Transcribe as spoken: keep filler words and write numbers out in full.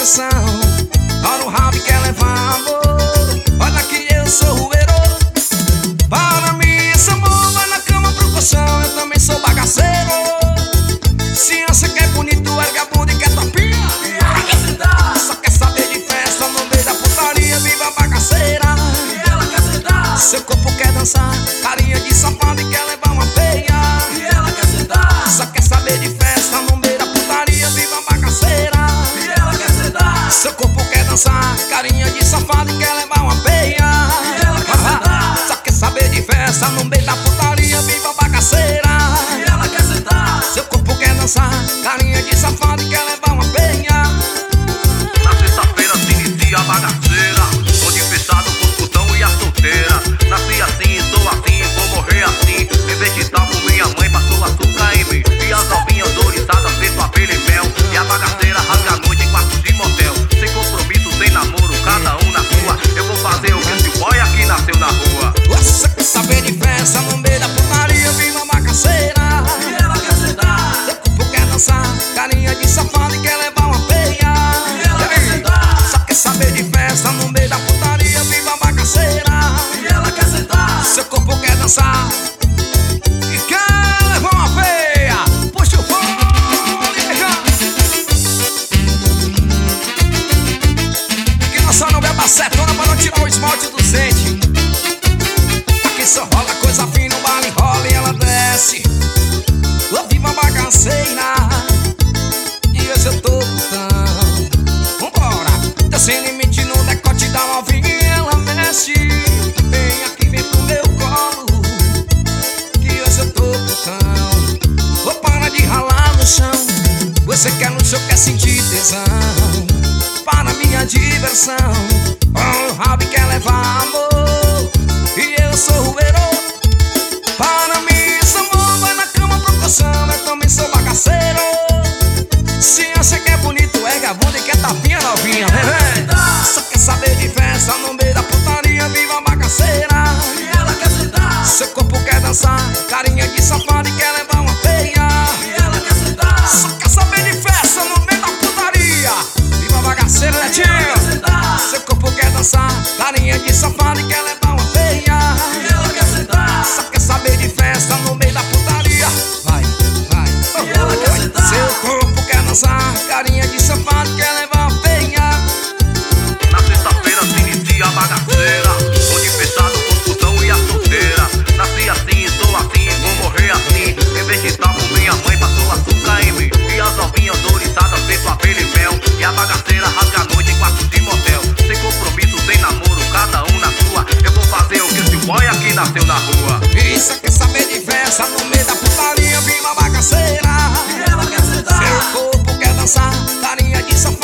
diversão. Ora o rabo quer levar amor. Olha que eu sou rueiro. Para mim esse amor vai na cama pro colchão. Eu também sou bagaceiro. Se você quer bonito, erga a bunda e quer tapinha. E ela quer sentar. Só quer saber de festa no meio da putaria. Viva a bagaceira. E ela quer sentar. Seu corpo quer dançar, carinha de safado e quer levar uma peia. E ela quer sentar. Só quer saber de festa no meio da putaria. Viva a bagaceira. E ela quer sentar. Seu corpo quer dançar, carinha de safado e quer levar uma peia. E ela quer sentar. Só quer saber de festa no meio da putaria. Viva a bagaceira. E ela quer sentar. Seu corpo quer dançar, carinha de safado e quer levar uma peia. Na sexta-feira se inicia a bagaceira, onde fechado com o putão e a solteira. Nasci assim, sou assim, vou morrer assim. Em vez de estar com minha mãe, passou açúcar em mim. E as novinhas ouriçadas, feito abelha e mel. E a bagaceira rasga a noite em quartos de motel. Sem compromisso, sem namoro, cada um na sua. Eu vou fazer o que esse boy aqui nasceu na rua. Você quer saber de festa no meio da putaria. Viva a bagaceira. E ela quer sentar. Seu corpo quer dançar, carinha de safado e quer levar uma peia. E ela quer sentar. Só quer saber de festa no meio da putaria. Viva a bagaceira. E ela quer sentar. Seu corpo quer dançar e quer levar uma peia. Puxa o fone, nega. Que nossa não beba acetona pra não tirar o esmalte do dente. Aqui só rola coisa fina, o baile rola e ela desce. Ô, viva a bagaceira. E hoje eu tô putão. Vambora, tá sem limite no decote da novinha e ela mexe. Vem aqui, vem pro meu colo, que hoje eu tô putão. Vou parar de ralar no chão. Você quer no show, quer sentir tesão. Para minha diversão. O rabo quer levar amor. E eu sou rueiro. Para mim esse amor vai na cama pro colchão. Eu também sou bagaceiro. Se você quer bonito, erga a bunda e quer tapinha novinha, vem, vem. Só quer saber de festa no meio da putaria. Viva a bagaceira. E ela quer sentar. Seu corpo quer dançar, carinha de safado e quer levar uma peia. E ela quer sentar. Só quer saber de festa no meio da putaria. Viva a bagaceira, E ela quer Netinho. sentar. Seu corpo quer dançar, carinha de safado e quer levar uma peia. E ela quer sentar. Só quer saber de festa no meio da putaria. Vai, vai. E ela quer sentar. Seu corpo quer dançar, carinha de safado quer levar uma peia. Na sexta-feira se inicia a bagaceira, onde fechado com o putão e a solteira. Nasci assim, sou assim, vou morrer assim. Em vez de estar com minha mãe, passou açúcar em mim. E as novinhas ouriçadas, feito abelha e mel. E a bagaceira rasga a noite em quartos de motel. Sem compromisso, sem namoro, cada um na sua. Eu vou fazer o que esse boy aqui nasceu na rua. Isso quer saber de festa no meio da putaria. Viva a bagaceira. E ela quer sentar. Seu corpo quer dançar, carinha de safado